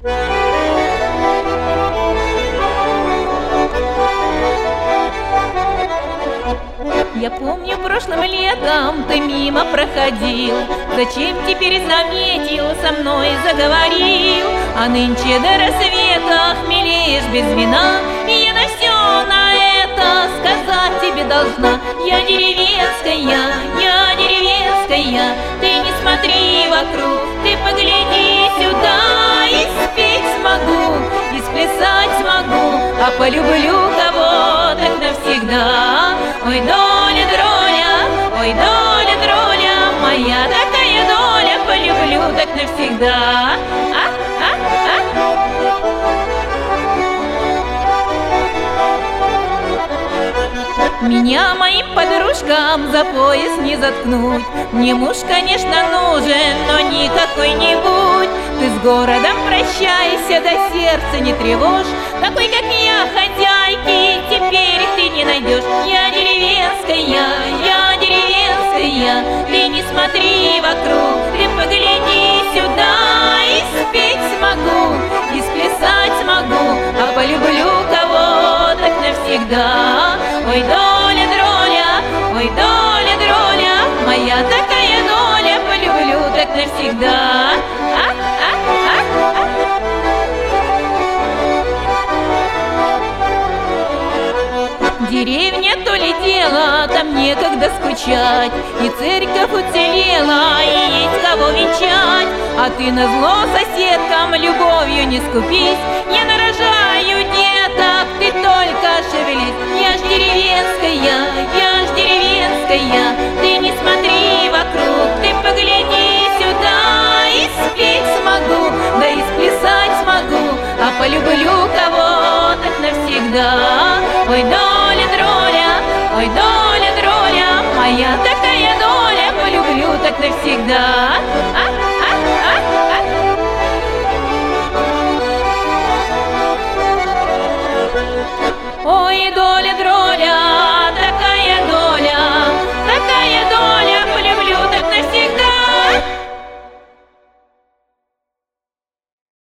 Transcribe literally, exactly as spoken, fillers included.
Я помню, прошлым летом ты мимо проходил, зачем теперь заметил, со мной заговорил? А нынче до рассвета хмелеешь без вина, и я на все на это сказать тебе должна. Я деревенская, я деревенская, ты не смотри вокруг, ты погляди сюда. И спеть смогу, и сплясать смогу, а полюблю кого так навсегда. Ой, доля, дроля, ой, доля, дроля, моя такая доля, полюблю так навсегда. А, а, а. Меня моим подружкам за пояс не заткнуть. Мне муж, конечно, нужен, но не какой-нибудь. Ты с городом прощайся, до сердца не тревожь. Такой, как я, хозяйки, теперь ты не найдешь. Я деревенская, я деревенская, ты не смотри вокруг, ты погляди сюда. И спеть смогу, и сплясать смогу, а полюблю кого так навсегда. Ой, доля, дроля, ой, доля, дроля, моя такая доля, полюблю так навсегда. А, а, а, а. Деревня то ли дело, там некогда скучать, и церковь уцелела, и есть кого венчать. А ты назло соседкам любовью не скупись, я нарожаю деток, ты только шевелись. Я ж деревенская, я ж деревенская, ты не смотри вокруг, ты погляди сюда. И спеть смогу, да и сплясать смогу, а полюблю кого так навсегда. Ой, доля, дроля, ой, доля, дроля, моя такая доля, полюблю так навсегда. А, а, а, а. Ой, доля, дроля.